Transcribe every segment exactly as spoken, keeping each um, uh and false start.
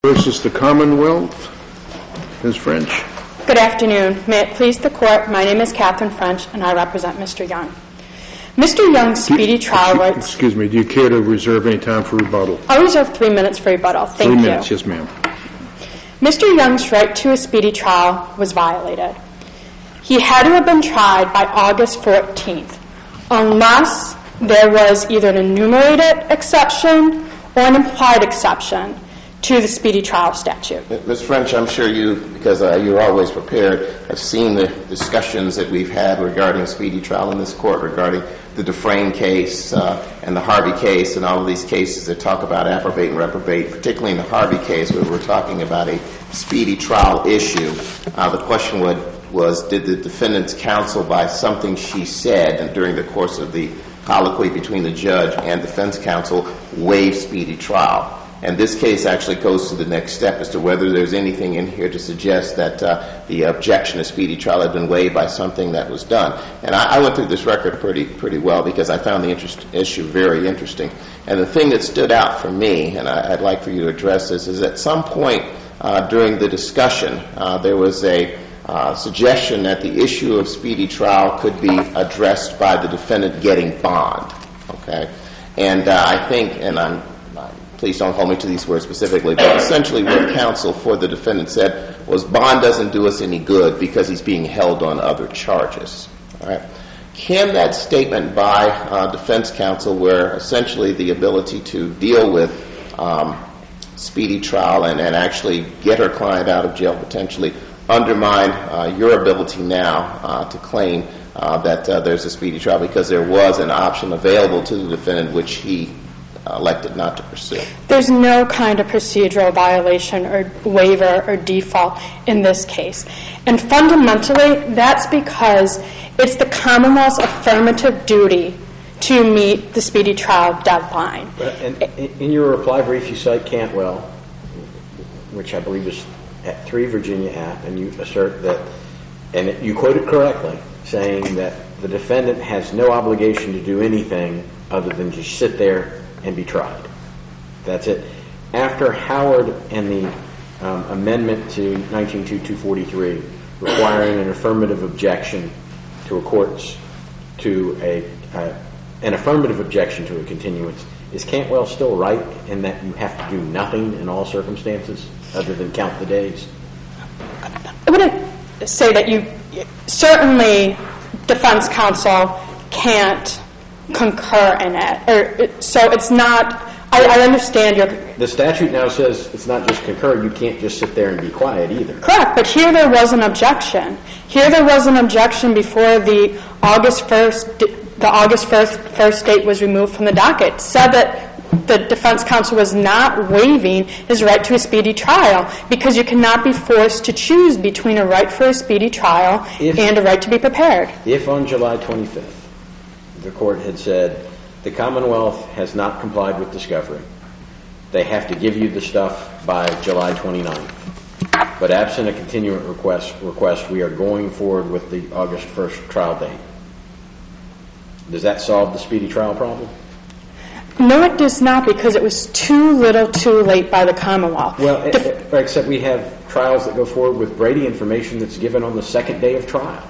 Versus the Commonwealth. Miz French. Good afternoon. May it please the Court, my name is Catherine French, and I represent Mister Young. Mister Young's speedy trial rights... Excuse me, do you care to reserve any time for rebuttal? I'll reserve three minutes for rebuttal. Thank you. Three minutes, yes, ma'am. Mister Young's right to a speedy trial was violated. He had to have been tried by August fourteenth, unless there was either an enumerated exception or an implied exception to the speedy trial statute. Miz French, I'm sure you, because uh, you're always prepared, have seen the discussions that we've had regarding speedy trial in this court, regarding the Dufresne case uh, and the Harvey case and all of these cases that talk about approbate and reprobate, particularly in the Harvey case where we're talking about a speedy trial issue. Uh, the question would, was, did the defendant's counsel, by something she said and during the course of the colloquy between the judge and defense counsel, waive speedy trial? And this case actually goes to the next step as to whether there's anything in here to suggest that uh, the objection to speedy trial had been waived by something that was done. And I, I went through this record pretty pretty well because I found the interest, issue very interesting. And the thing that stood out for me, and I, I'd like for you to address this, is at some point uh, during the discussion, uh, there was a uh, suggestion that the issue of speedy trial could be addressed by the defendant getting bond. Okay, and uh, I think, and I'm please don't hold me to these words specifically, but essentially what counsel for the defendant said was bond doesn't do us any good because he's being held on other charges. All right. Can that statement by uh, defense counsel, where essentially the ability to deal with um, speedy trial and, and actually get her client out of jail potentially, undermine uh, your ability now uh, to claim uh, that uh, there's a speedy trial because there was an option available to the defendant which he Uh, elected not to pursue? There's no kind of procedural violation or waiver or default in this case. And fundamentally, that's because it's the Commonwealth's affirmative duty to meet the speedy trial deadline. But in, in your reply brief, you cite Cantwell, which I believe is at three Virginia App, and you assert that, and you quote it correctly, saying that the defendant has no obligation to do anything other than just sit there and be tried. That's it. After Howard and the um, amendment to nineteen two two forty-three requiring an affirmative objection to a court's to a uh, an affirmative objection to a continuance, is Cantwell still right in that you have to do nothing in all circumstances other than count the days? I want to say that you certainly defense counsel can't concur in it, or so it's not. I, I understand your. The statute now says it's not just concur. You can't just sit there and be quiet either. Correct, but here there was an objection. Here there was an objection before the August first. The August first first date was removed from the docket. It said that the defense counsel was not waiving his right to a speedy trial because you cannot be forced to choose between a right for a speedy trial if, and a right to be prepared. If on July twenty-fifth the court had said the Commonwealth has not complied with discovery, they have to give you the stuff by July twenty-ninth. But absent a continuing request, request, we are going forward with the August first trial date. Does that solve the speedy trial problem? No, it does not, because it was too little too late by the Commonwealth. Well, it, it, except we have trials that go forward with Brady information that's given on the second day of trial.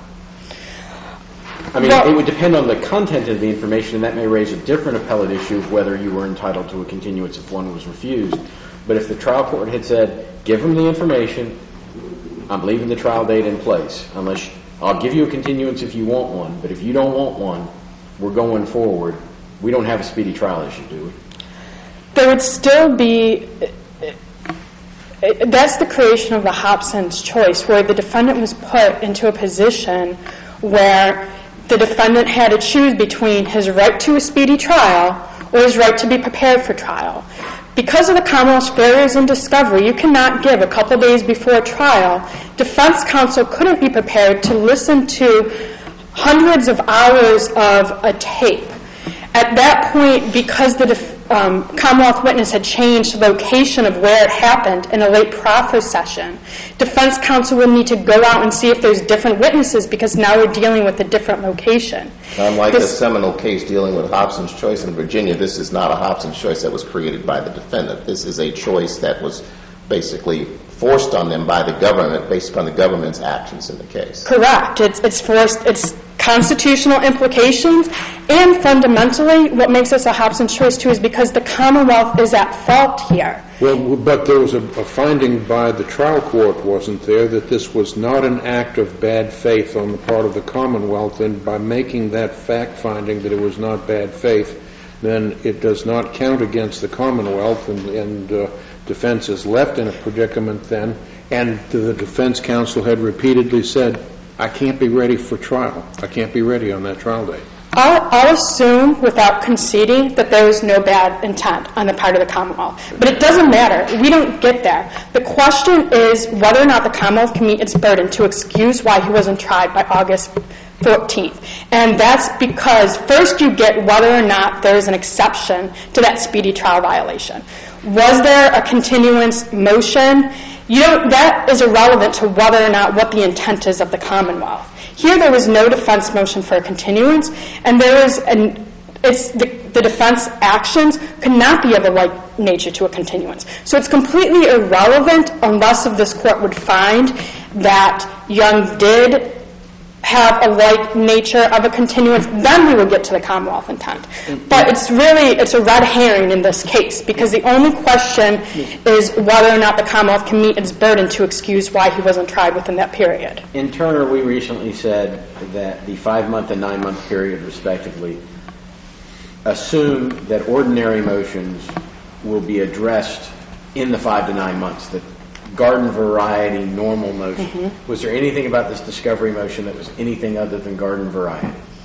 I mean, well, it would depend on the content of the information, and that may raise a different appellate issue of whether you were entitled to a continuance if one was refused. But if the trial court had said, give them the information, I'm leaving the trial date in place, unless I'll give you a continuance if you want one, but if you don't want one, we're going forward. We don't have a speedy trial issue, do we? There would still be... That's the creation of the Hobson's choice, where the defendant was put into a position where the defendant had to choose between his right to a speedy trial or his right to be prepared for trial. Because of the Commonwealth's failures in discovery, you cannot give a couple days before trial. Defense counsel couldn't be prepared to listen to hundreds of hours of a tape. At that point, because the def- um, Commonwealth witness had changed the location of where it happened in a late proffer session, defense counsel would need to go out and see if there's different witnesses because now we're dealing with a different location. Unlike this, the seminal case dealing with Hobson's choice in Virginia, this is not a Hobson's choice that was created by the defendant. This is a choice that was basically forced on them by the government based upon the government's actions in the case. Correct. It's, it's forced, it's constitutional implications, and fundamentally what makes this a Hobson's choice too is because the Commonwealth is at fault here. Well, but there was a, a finding by the trial court, wasn't there, that this was not an act of bad faith on the part of the Commonwealth, and by making that fact finding that it was not bad faith, then it does not count against the Commonwealth, and, and uh, defense is left in a predicament then, and the defense counsel had repeatedly said, I can't be ready for trial. I can't be ready on that trial date. I'll, I'll assume without conceding that there was no bad intent on the part of the Commonwealth. But it doesn't matter. We don't get there. The question is whether or not the Commonwealth can meet its burden to excuse why he wasn't tried by August fourteenth. And that's because first you get whether or not there is an exception to that speedy trial violation. Was there a continuance motion? You don't, that is irrelevant to whether or not what the intent is of the Commonwealth. Here there was no defense motion for a continuance, and there is an, it's the, the defense actions could not be of a like nature to a continuance. So it's completely irrelevant unless if this court would find that Young did have a like nature of a continuance, then we would get to the Commonwealth intent. But it's really, it's a red herring in this case, because the only question is whether or not the Commonwealth can meet its burden to excuse why he wasn't tried within that period. In Turner, we recently said that the five-month and nine-month period, respectively, assume that ordinary motions will be addressed in the five to nine months, that garden variety normal motion. Mm-hmm. Was there anything about this discovery motion that was anything other than garden variety?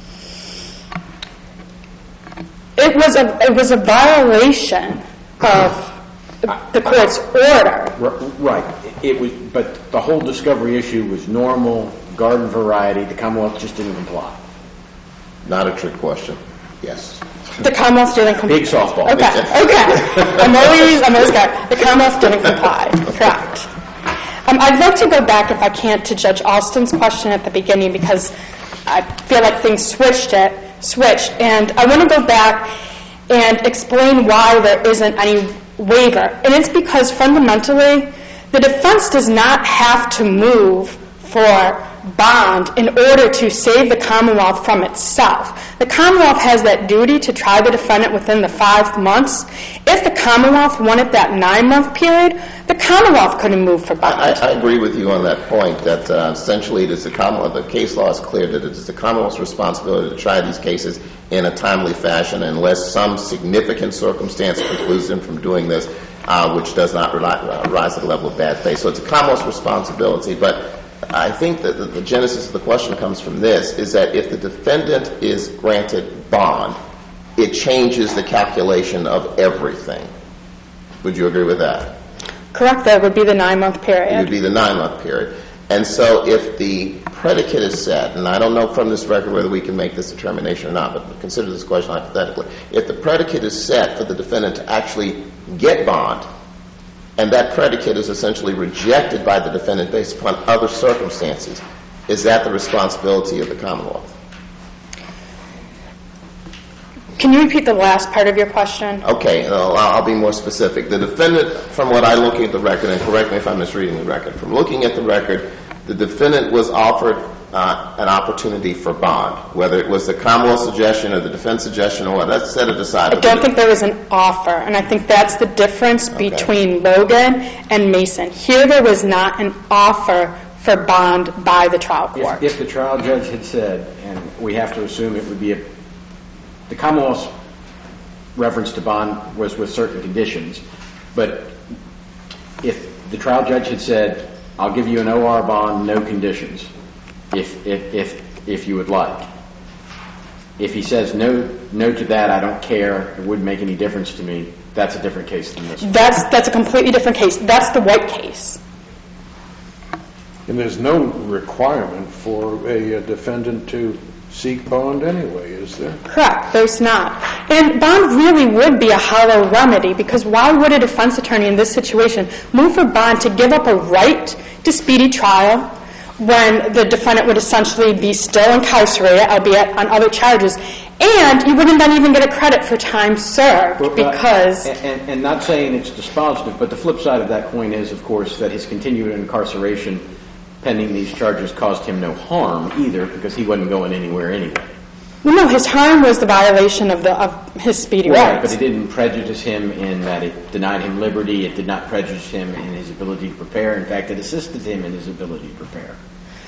It was a it was a violation of the court's order. Right. It was, but the whole discovery issue was normal garden variety. The Commonwealth just didn't comply. Not a trick question. Yes. The Commonwealth didn't comply. Big softball. Okay, okay. I'm always, I'm always got, the Commonwealth didn't comply. Correct. Um, I'd like to go back, if I can't, to Judge Alston's question at the beginning, because I feel like things switched it, switched. And I want to go back and explain why there isn't any waiver. And it's because fundamentally, the defense does not have to move for bond in order to save the Commonwealth from itself. The Commonwealth has that duty to try the defendant within the five months. If the Commonwealth wanted that nine-month period, the Commonwealth couldn't move for bond. I, I agree with you on that point, that uh, essentially it is the Commonwealth, the case law is clear that it is the Commonwealth's responsibility to try these cases in a timely fashion unless some significant circumstance precludes them from doing this, uh, which does not rely, uh, rise to the level of bad faith. So it's the Commonwealth's responsibility, but I think that the, the genesis of the question comes from this, is that if the defendant is granted bond, it changes the calculation of everything. Would you agree with that? Correct. That would be the nine-month period. It would be the nine-month period. And so if the predicate is set, and I don't know from this record whether we can make this determination or not, but consider this question hypothetically. If the predicate is set for the defendant to actually get bond, and that predicate is essentially rejected by the defendant based upon other circumstances, is that the responsibility of the Commonwealth? Can you repeat the last part of your question? Okay, I'll, I'll be more specific. The defendant, from what I look at the record, and correct me if I'm misreading the record, from looking at the record, the defendant was offered uh, an opportunity for bond, whether it was the Commonwealth suggestion or the defense suggestion or what. That's set it aside. I don't think there was an offer, and I think that's the difference okay. between Logan and Mason. Here there was not an offer for bond by the trial court. If, if the trial judge had said, and we have to assume it would be a, the Commonwealth's reference to bond was with certain conditions, but if the trial judge had said, I'll give you an O R bond, no conditions, if if if if you would like. If he says no no to that, I don't care, it wouldn't make any difference to me, that's a different case than this one. That's that's a completely different case. That's the White case. And there's no requirement for a, a defendant to seek bond anyway, is there? Correct, there's not. And bond really would be a hollow remedy, because why would a defense attorney in this situation move for bond to give up a right to speedy trial when the defendant would essentially be still incarcerated, albeit on other charges, And you wouldn't then even get a credit for time served Well, uh, because... And, and, and not saying it's dispositive, but the flip side of that coin is, of course, that his continued incarceration pending these charges caused him no harm either because he wasn't going anywhere anyway. Well, no, his harm was the violation of the of his speedy Right, rights. but it didn't prejudice him in that it denied him liberty. It did not prejudice him in his ability to prepare. In fact, it assisted him in his ability to prepare.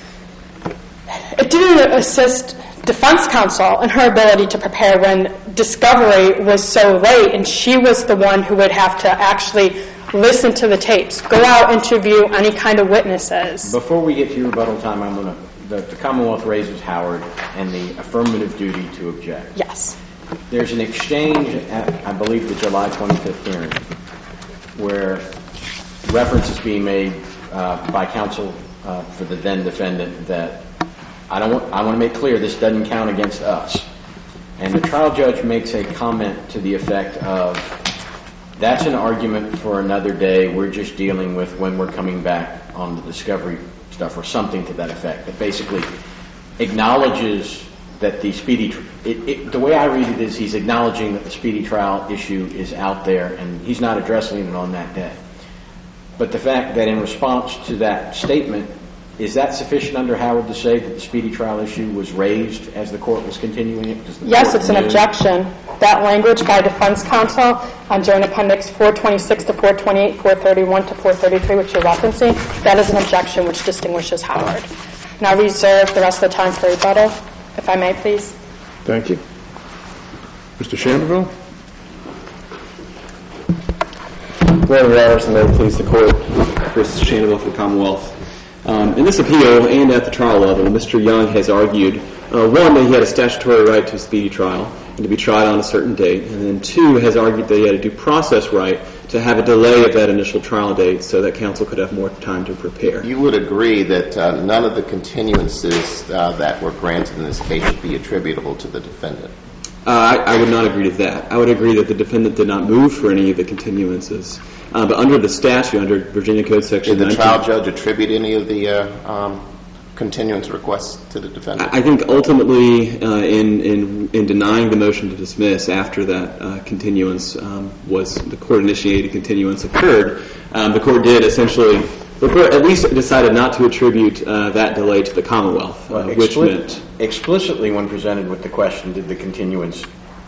It didn't assist defense counsel in her ability to prepare when discovery was so late, and she was the one who would have to actually listen to the tapes, go out, interview any kind of witnesses. Before we get to your rebuttal time, I'm going to The, the Commonwealth raises Howard and the affirmative duty to object. Yes. There's an exchange at, I believe, the July twenty-fifth hearing where reference is being made uh, by counsel uh, for the then defendant that I don't want, I want to make clear this doesn't count against us. And the trial judge makes a comment to the effect of, that's an argument for another day. We're just dealing with when we're coming back on the discovery stuff or something to that effect, that basically acknowledges that the speedy tr- it, it, the way I read it is he's acknowledging that the speedy trial issue is out there and he's not addressing it on that day. But the fact that in response to that statement, is that sufficient under Howard to say that the speedy trial issue was raised as the court was continuing it? Yes, it's an objection. That language by defense counsel on Joint Appendix four twenty-six to four twenty-eight, four thirty-one to four thirty-three, which you're referencing, that is an objection which distinguishes Howard. Now reserve the rest of the time for rebuttal, if I may, please. Thank you. Mister Shanville? Good morning, Your Honors, and may it please the Court. Chris Shanville for the Commonwealth. Um, in this appeal and at the trial level, Mister Young has argued, uh, one, that he had a statutory right to a speedy trial and to be tried on a certain date, and then two, has argued that he had a due process right to have a delay of that initial trial date so that counsel could have more time to prepare. You would agree that uh, none of the continuances uh, that were granted in this case should be attributable to the defendant? Uh, I, I would not agree to that. I would agree that the defendant did not move for any of the continuances. Uh, but under the statute, under Virginia Code Section Did the nineteen trial judge attribute any of the uh, um, continuance requests to the defendant? I think ultimately, uh, in, in in denying the motion to dismiss after that uh, continuance um, was the court-initiated continuance occurred, um, the court did essentially, the court at least decided not to attribute uh, that delay to the Commonwealth, Well, uh, which expli- meant explicitly, when presented with the question, did the continuance,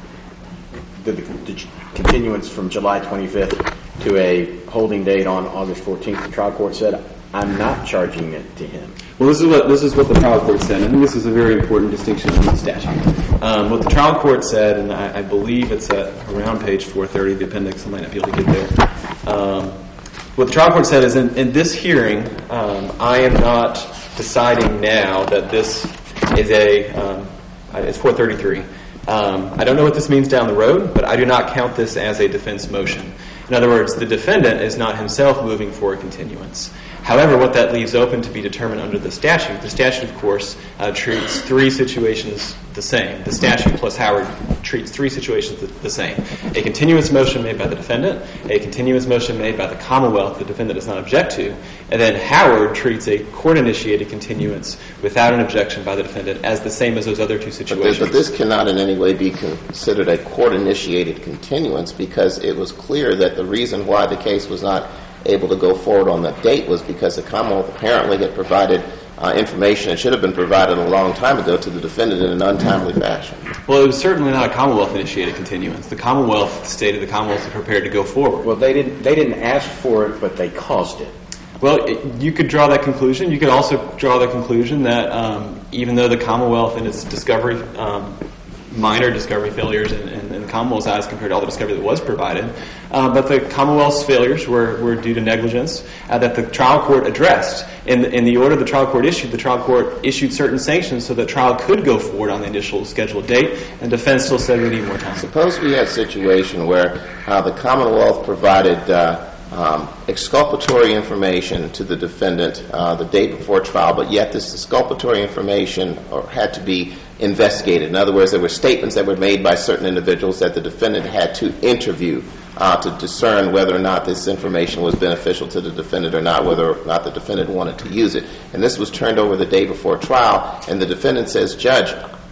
did the, the continuance from July twenty-fifth to a holding date on August fourteenth, the trial court said, "I'm not charging it to him." Well, this is what this is what the trial court said. I think this is a very important distinction in the statute. Um, what the trial court said, and I, I believe it's at around page four thirty of the appendix. I might not be able to get there. Um, what the trial court said is, in, in this hearing, um, I am not deciding now that this is a um, it's four thirty-three. Um, I don't know what this means down the road, but I do not count this as a defense motion. In other words, the defendant is not himself moving for a continuance. However, what that leaves open to be determined under the statute, the statute, of course, uh, treats three situations the same. The statute plus Howard treats three situations the, the same. A continuance motion made by the defendant, a continuance motion made by the Commonwealth the defendant does not object to, and then Howard treats a court-initiated continuance without an objection by the defendant as the same as those other two situations. But, but this cannot in any way be considered a court-initiated continuance because it was clear that the reason why the case was not able to go forward on that date was because the Commonwealth apparently had provided uh, information that should have been provided a long time ago to the defendant in an untimely fashion. Well, it was certainly not a Commonwealth-initiated continuance. The Commonwealth stated the Commonwealth was prepared to go forward. Well, they didn't. They didn't ask for it, but they caused it. Well, it, you could draw that conclusion. You could also draw the conclusion that um, even though the Commonwealth in its discovery, um, minor discovery failures in, in, in the Commonwealth's eyes compared to all the discovery that was provided, uh, but the Commonwealth's failures were, were due to negligence uh, that the trial court addressed. In the, in the order the trial court issued, the trial court issued certain sanctions so the trial could go forward on the initial scheduled date, and defense still said we need more time. Suppose we had a situation where uh, the Commonwealth provided uh, um, exculpatory information to the defendant uh, the day before trial, but yet this exculpatory information or had to be investigated. In other words, there were statements that were made by certain individuals that the defendant had to interview uh, to discern whether or not this information was beneficial to the defendant or not, whether or not the defendant wanted to use it. And this was turned over the day before trial, and the defendant says, "Judge,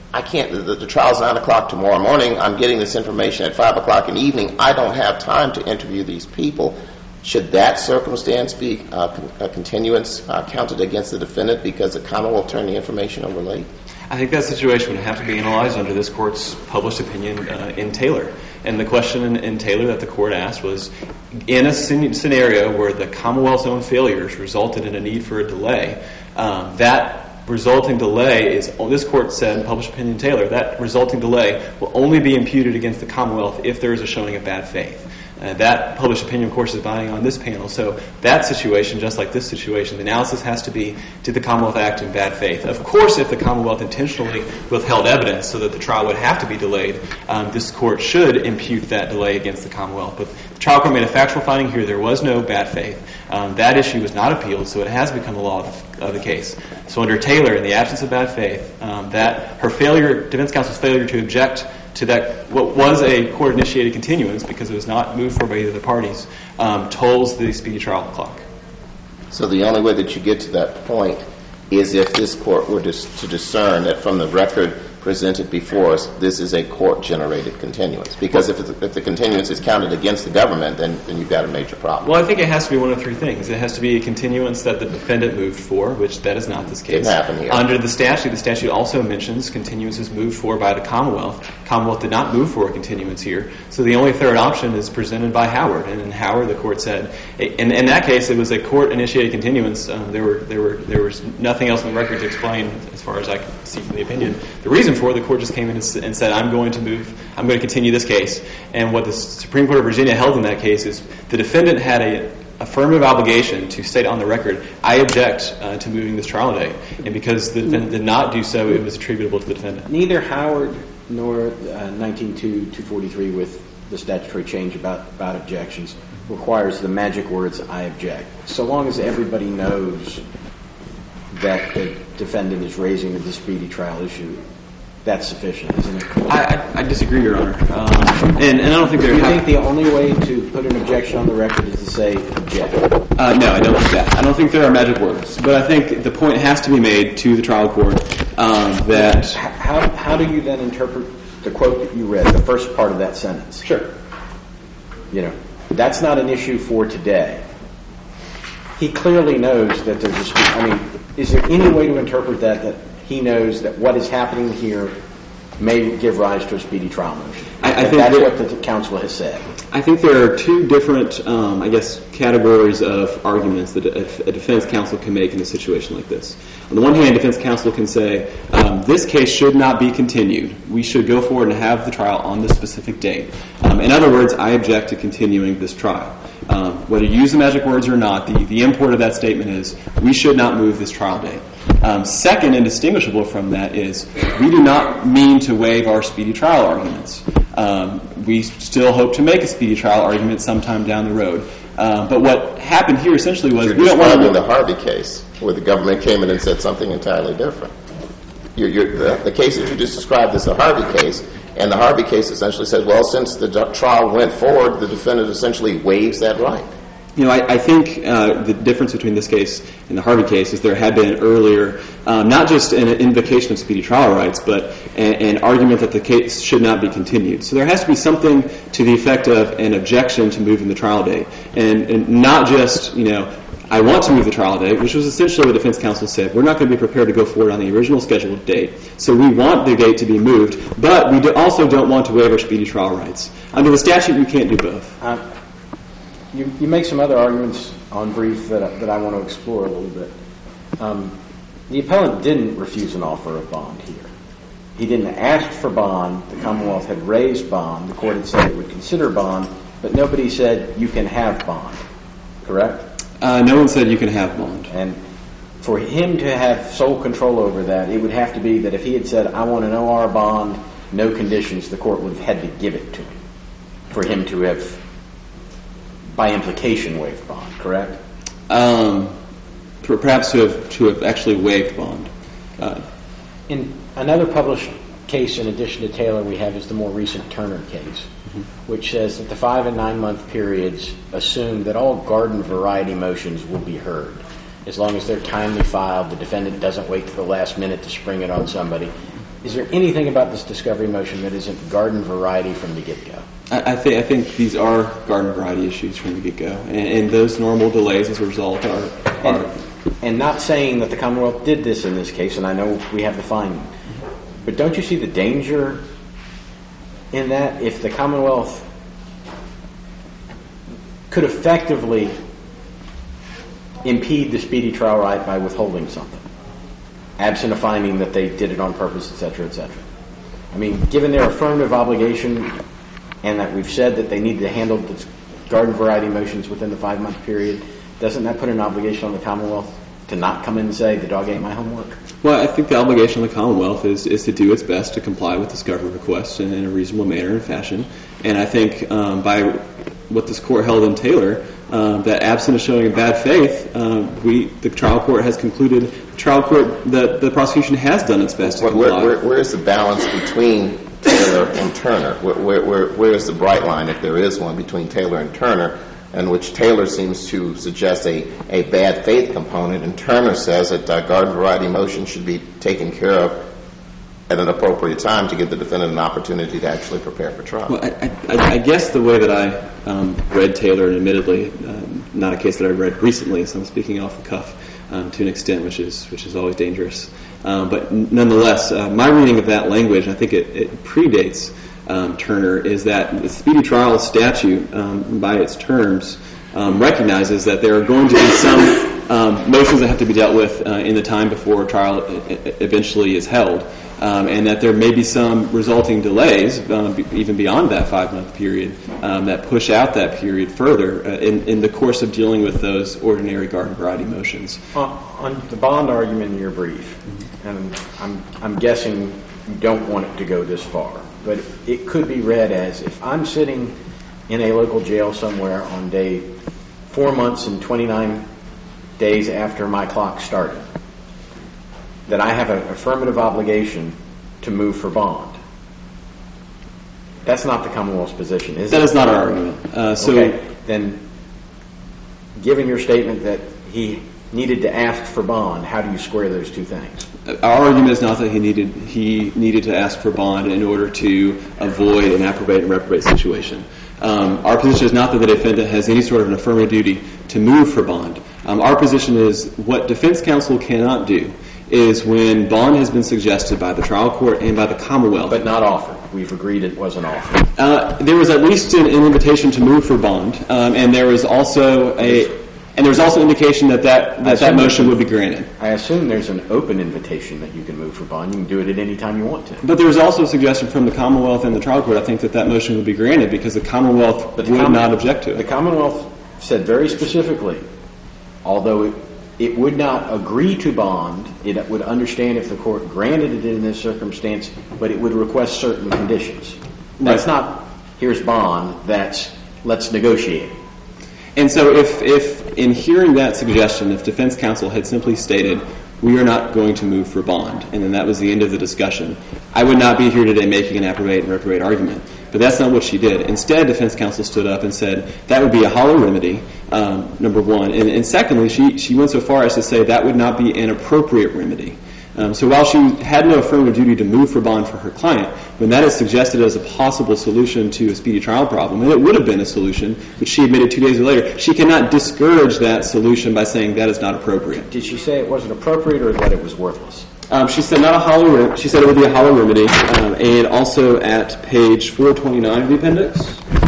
I can't, the, the trial's nine o'clock tomorrow morning, I'm getting this information at five o'clock in the evening, I don't have time to interview these people. Should that circumstance be uh, con- a continuance uh, counted against the defendant because the Commonwealth turned the information over late? I think that situation would have to be analyzed under this court's published opinion uh, in Taylor. And the question in, in Taylor that the court asked was, in a scen- scenario where the Commonwealth's own failures resulted in a need for a delay, um, that resulting delay is, this court said in published opinion in Taylor, that resulting delay will only be imputed against the Commonwealth if there is a showing of bad faith. Uh, that published opinion, of course, is binding on this panel. So that situation, just like this situation, the analysis has to be, did the Commonwealth act in bad faith? Of course, if the Commonwealth intentionally withheld evidence so that the trial would have to be delayed, um, this court should impute that delay against the Commonwealth. But the trial court made a factual finding here. There was no bad faith. Um, that issue was not appealed, so it has become the law of the, of the case. So under Taylor, in the absence of bad faith, um, that her failure, defense counsel's failure to object to that, what was a court-initiated continuance, because it was not moved for by either of the parties, um, tolls the speedy trial clock. So the only way that you get to that point is if this court were to, to discern that from the record presented before us, this is a court-generated continuance. Because if, it's, if the continuance is counted against the government, then, then you've got a major problem. Well, I think it has to be one of three things. It has to be a continuance that the defendant moved for, which that is not this case. Didn't happen here. Under the statute, the statute also mentions continuances moved for by the Commonwealth. Commonwealth did not move for a continuance here. So the only third option is presented by Howard. And in Howard, the court said, in, in that case, it was a court-initiated continuance. Um, there were there were there was nothing else in the record to explain, as far as I could see from the opinion, the reason for it. The court just came in and said, I'm going to move, I'm going to continue this case. And what the Supreme Court of Virginia held in that case is the defendant had a affirmative obligation to state on the record, I object uh, to moving this trial date. And because the defendant did not do so, it was attributable to the defendant. Neither Howard nor uh, nineteen two two forty-three with the statutory change about, about objections requires the magic words, I object. So long as everybody knows that the defendant is raising the speedy trial issue, that's sufficient, isn't it? I, I, I disagree, Your Honor. Um, and, and I don't think there... Do you think the only way to put an objection on the record is to say object? Uh, no, I don't think that. I don't think there are magic words. But I think the point has to be made to the trial court um, that... How, how do you then interpret the quote that you read, the first part of that sentence? Sure. You know, that's not an issue for today. He clearly knows that there's a... I mean, is there any way to interpret that that he knows that what is happening here may give rise to a speedy trial motion? I, I think that's that, what the counsel has said. I think there are two different, um, I guess, categories of arguments that a, a defense counsel can make in a situation like this. On the one hand, defense counsel can say, um, this case should not be continued. We should go forward and have the trial on this specific date. Um, in other words, I object to continuing this trial. Um, whether you use the magic words or not, the, the import of that statement is, we should not move this trial date. Um, second, and distinguishable from that, is we do not mean to waive our speedy trial arguments. Um, we still hope to make a speedy trial argument sometime down the road. Uh, but what happened here essentially was You're we don't want describing to... the Harvey case, where the government came in and said something entirely different. You're, you're, the, the case that you just described is the Harvey case, and the Harvey case essentially says, well, since the d- trial went forward, the defendant essentially waives that right. You know, I, I think uh, the difference between this case and the Harvey case is there had been earlier, um, not just an invocation of speedy trial rights, but an, an argument that the case should not be continued. So there has to be something to the effect of an objection to moving the trial date, and, and not just, you know, I want to move the trial date, which was essentially what defense counsel said. We're not going to be prepared to go forward on the original scheduled date, so we want the date to be moved, but we do also don't want to waive our speedy trial rights. Under the statute, you can't do both. Uh, you, you make some other arguments on brief that, that I want to explore a little bit. Um, the appellant didn't refuse an offer of bond here. He didn't ask for bond. The Commonwealth had raised bond. The court had said it would consider bond, but nobody said you can have bond, correct? Uh, no one said you can have bond. And for him to have sole control over that, it would have to be that if he had said, I want an O R bond, no conditions, the court would have had to give it to him for him to have, by implication, waived bond, correct? Um, perhaps to have, to have actually waived bond. Uh, in another published case, in addition to Taylor, we have is the more recent Turner case, mm-hmm. which says that the five and nine month periods assume that all garden variety motions will be heard. As long as they're timely filed, the defendant doesn't wait to the last minute to spring it on somebody. is there anything about this discovery motion that isn't garden variety from the get-go? I, I think I think these are garden variety issues from the get-go, and, and those normal delays as a result are. are And, and not saying that the Commonwealth did this in this case, and I know we have the finding, but don't you see the danger in that if the Commonwealth could effectively impede the speedy trial right by withholding something, absent a finding that they did it on purpose, et cetera, et cetera? I mean, given their affirmative obligation and that we've said that they need to handle the garden variety motions within the five-month period, doesn't that put an obligation on the Commonwealth to not come in and say, the dog ate my homework? Well, I think the obligation of the Commonwealth is, is to do its best to comply with discovery requests in, in a reasonable manner and fashion. And I think um, by what this court held in Taylor, um, that absent of showing bad faith, um, we the trial court has concluded the trial court that the prosecution has done its best to Where, comply. where, where is the balance between Taylor and Turner? Where, where, where, where is the bright line, if there is one, between Taylor and Turner, in which Taylor seems to suggest a, a bad faith component, and Turner says that uh, garden variety motion should be taken care of at an appropriate time to give the defendant an opportunity to actually prepare for trial? Well, I, I, I guess the way that I um, read Taylor, and admittedly um, not a case that I read recently, so I'm speaking off the cuff um, to an extent, which is which is always dangerous. Um, but n- nonetheless, uh, my reading of that language, and I think it, it predates um, Turner, is that the speedy trial statute, um, by its terms, um, recognizes that there are going to be some um, motions that have to be dealt with uh, in the time before trial eventually is held. Um, and that there may be some resulting delays, um, b- even beyond that five-month period, um, that push out that period further uh, in, in the course of dealing with those ordinary garden variety motions. Uh, on the bond argument in your brief, and I'm, I'm guessing you don't want it to go this far, but it could be read as, if I'm sitting in a local jail somewhere on day four months and twenty-nine days after my clock started, that I have an affirmative obligation to move for bond. That's not the Commonwealth's position, is it? That is not our argument. Uh, so okay, then, given your statement that he needed to ask for bond, how do you square those two things? Our argument is not that he needed he needed to ask for bond in order to avoid an approbate and reprobate situation. Um, our position is not that the defendant has any sort of an affirmative duty to move for bond. Um, our position is what defense counsel cannot do is when bond has been suggested by the trial court and by the Commonwealth. But not offered. We've agreed it wasn't offered. Uh, there was at least an, an invitation to move for bond, um, and there was also a and there was also indication that that, that, that motion would be granted. I assume there's an open invitation that you can move for bond. You can do it at any time you want to. But there was also a suggestion from the Commonwealth and the trial court, I think, that that motion would be granted because the Commonwealth But the would Com- not object to it. The Commonwealth said very specifically, although it, it would not agree to bond, it would understand if the court granted it in this circumstance, but it would request certain conditions. That's not, here's bond, that's, let's negotiate. And so if, if in hearing that suggestion, if defense counsel had simply stated, we are not going to move for bond, and then that was the end of the discussion, I would not be here today making an approbate and reprobate argument. But that's not what she did. Instead, defense counsel stood up and said that would be a hollow remedy, um, number one. And, and secondly, she, she went so far as to say that would not be an appropriate remedy. Um, so while she had no affirmative duty to move for bond for her client, when that is suggested as a possible solution to a speedy trial problem, and it would have been a solution, which she admitted two days later, she cannot discourage that solution by saying that is not appropriate. Did she say it wasn't appropriate or that it was worthless? Um, she said not a hollow. Rem- she said it would be a hollow remedy, um, and also at page four twenty-nine of the appendix,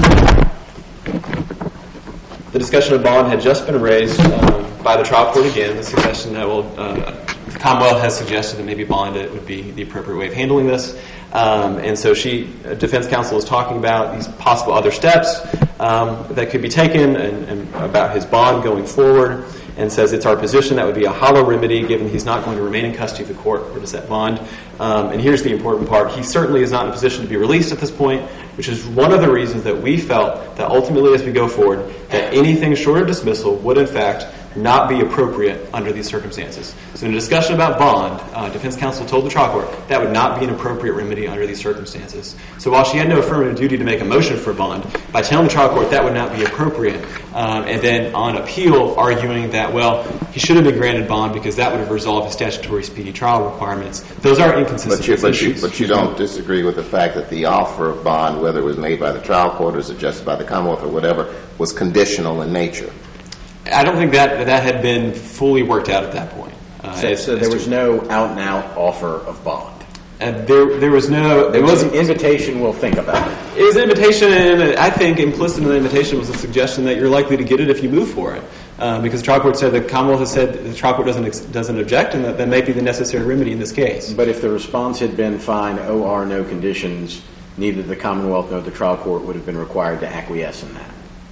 the discussion of bond had just been raised um, by the trial court again. The suggestion that well, uh, the Commonwealth has suggested that maybe bond it would be the appropriate way of handling this, um, and so she, uh, defense counsel, is talking about these possible other steps um, that could be taken, and, and about his bond going forward. And says it's our position that would be a hollow remedy given he's not going to remain in custody of the court or to set bond. Um, and here's the important part. He certainly is not in a position to be released at this point, which is one of the reasons that we felt that ultimately as we go forward, that anything short of dismissal would in fact not be appropriate under these circumstances. So in a discussion about bond, uh, defense counsel told the trial court that would not be an appropriate remedy under these circumstances. So while she had no affirmative duty to make a motion for bond, by telling the trial court that would not be appropriate, um, and then on appeal arguing that, well, he should have been granted bond because that would have resolved his statutory speedy trial requirements, those are inconsistent but you, but you, issues. but you don't disagree with the fact that the offer of bond, whether it was made by the trial court or suggested by the Commonwealth or whatever, was conditional in nature. I don't think that that had been fully worked out at that point. Uh, So, as- so as there to- was no out-and-out offer of bond. And there, there was no. There It was an wasn't. invitation, we'll think about it. It was an invitation, and I think implicit in the invitation was a suggestion that you're likely to get it if you move for it, um, because the trial court said the Commonwealth has said the trial court doesn't ex- doesn't object, and that that may be the necessary remedy in this case. But if the response had been fine, O R, no conditions, neither the Commonwealth nor the trial court would have been required to acquiesce in that.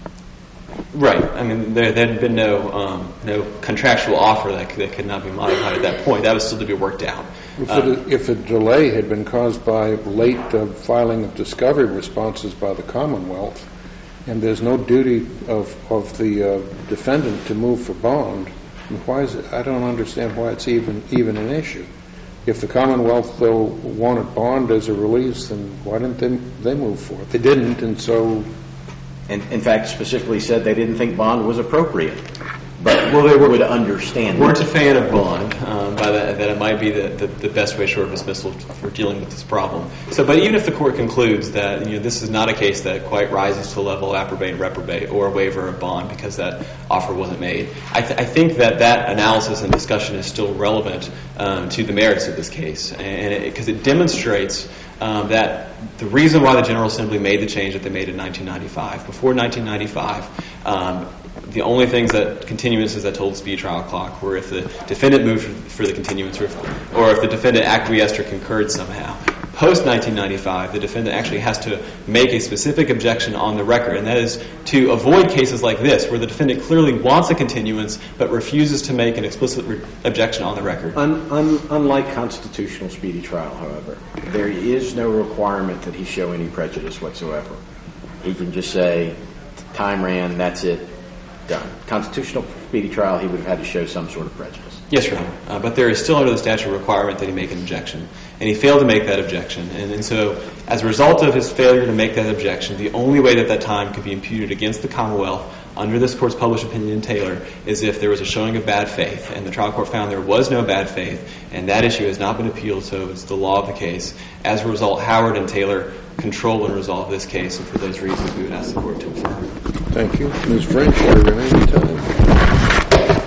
Right. I mean, there there had been no um, no contractual offer that could, that could not be modified at that point. That was still to be worked out. If, Um, it, if a delay had been caused by late uh, filing of discovery responses by the Commonwealth, and there's no duty of, of the uh, defendant to move for bond, why is it, I don't understand why it's even even an issue. If the Commonwealth, though, wanted bond as a release, then why didn't they, they move for it? They didn't, and so... And in fact, specifically said they didn't think bond was appropriate, but Well, they were- would understand weren't it. a fan of bond, um, by that, that it might be the, the, the best way short of dismissal for dealing with this problem. So, but even if the court concludes that, you know, this is not a case that quite rises to the level of approbate and reprobate or a waiver of bond because that offer wasn't made, I, th- I think that that analysis and discussion is still relevant um, to the merits of this case, and because it, it demonstrates um, that the reason why the General Assembly made the change that they made in nineteen ninety-five, before nineteen ninety-five, um, the only things that continuances that told the speedy trial clock were if the defendant moved for the continuance or if, or if the defendant acquiesced or concurred somehow. Post nineteen ninety-five, the defendant actually has to make a specific objection on the record, and that is to avoid cases like this, where the defendant clearly wants a continuance but refuses to make an explicit re- objection on the record. Un, un, unlike constitutional speedy trial, however, there is no requirement that he show any prejudice whatsoever. He can just say, time ran, that's it, done. Constitutional speedy trial, he would have had to show some sort of prejudice. Yes, Your Honor. Uh, but there is still under the statute a requirement that he make an objection. And he failed to make that objection. And, and so, as a result of his failure to make that objection, the only way that that time could be imputed against the Commonwealth under this Court's published opinion in Taylor is if there was a showing of bad faith. And the trial court found there was no bad faith, and that issue has not been appealed, so it's the law of the case. As a result, Howard and Taylor control and resolve this case, and for those reasons, we would ask the Court to affirm. Thank you. Miz French, your remaining time.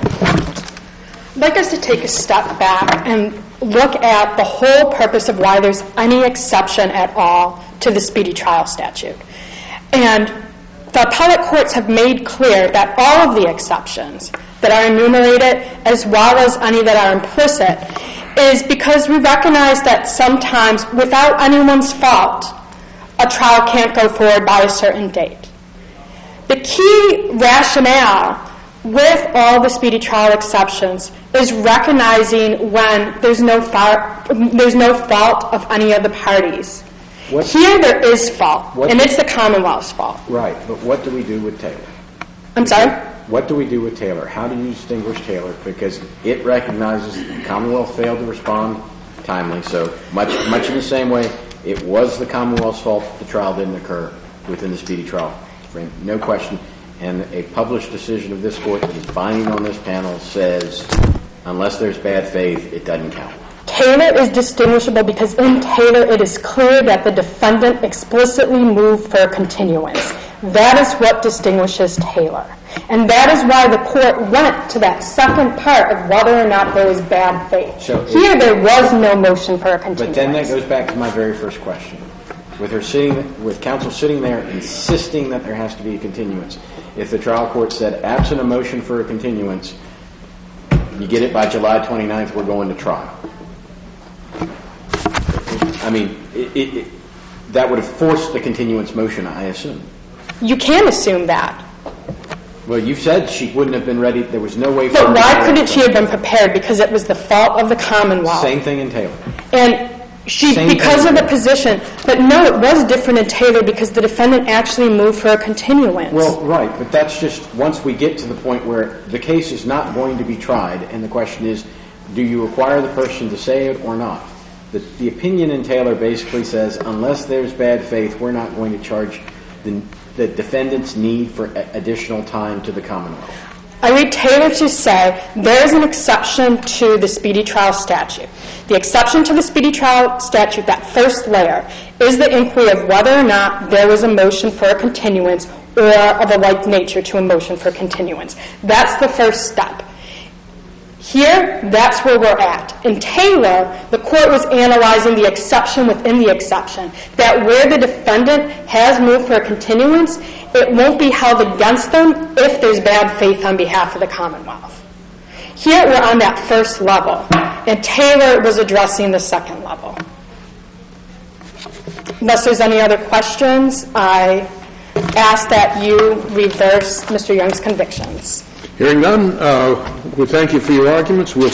I'd like us to take a step back and look at the whole purpose of why there's any exception at all to the speedy trial statute. And the appellate courts have made clear that all of the exceptions that are enumerated, as well as any that are implicit, is because we recognize that sometimes, without anyone's fault, a trial can't go forward by a certain date. The key rationale with all the speedy trial exceptions is recognizing when there's no fault, there's no fault of any of the parties. What- Here there is fault, What- and it's the Commonwealth's fault. Right, but what do we do with Taylor? I'm sorry? What do we do with Taylor? How do you distinguish Taylor? Because it recognizes the Commonwealth failed to respond timely, so much much in the same way, it was the Commonwealth's fault that the trial didn't occur within the speedy trial frame. No question. And a published decision of this Court that is binding on this panel says, unless there's bad faith, it doesn't count. Taylor is distinguishable because in Taylor it is clear that the defendant explicitly moved for a continuance. That is what distinguishes Taylor. And that is why the Court went to that second part of whether or not there was bad faith. So Here there was no motion for a continuance. But then that goes back to my very first question. With her sitting, with counsel sitting there insisting that there has to be a continuance, if the trial court said, absent a motion for a continuance, you get it by July twenty-ninth, we're going to trial. I mean, it, it, it, that would have forced the continuance motion, I assume. You can assume that. Well, you said she wouldn't have been ready. There was no way for her But to why be couldn't ready. she have been prepared? Because it was the fault of the Commonwealth. Same thing in Taylor. And She, Same because thing. of the position, but no, it was different in Taylor because the defendant actually moved for a continuance. Well, right, but that's just, once we get to the point where the case is not going to be tried, and the question is, do you require the person to say it or not? The, the opinion in Taylor basically says, unless there's bad faith, we're not going to charge the, the defendant's need for a, additional time to the Commonwealth. I read Taylor to say there is an exception to the speedy trial statute. The exception to the speedy trial statute, that first layer, is the inquiry of whether or not there was a motion for a continuance or of a like nature to a motion for continuance. That's the first step. Here, that's where we're at. In Taylor, the court was analyzing the exception within the exception, that where the defendant has moved for a continuance, it won't be held against them if there's bad faith on behalf of the Commonwealth. Here, we're on that first level, and Taylor was addressing the second level. Unless there's any other questions, I ask that you reverse Mister Young's convictions. Hearing none, uh, we thank you for your arguments. We'll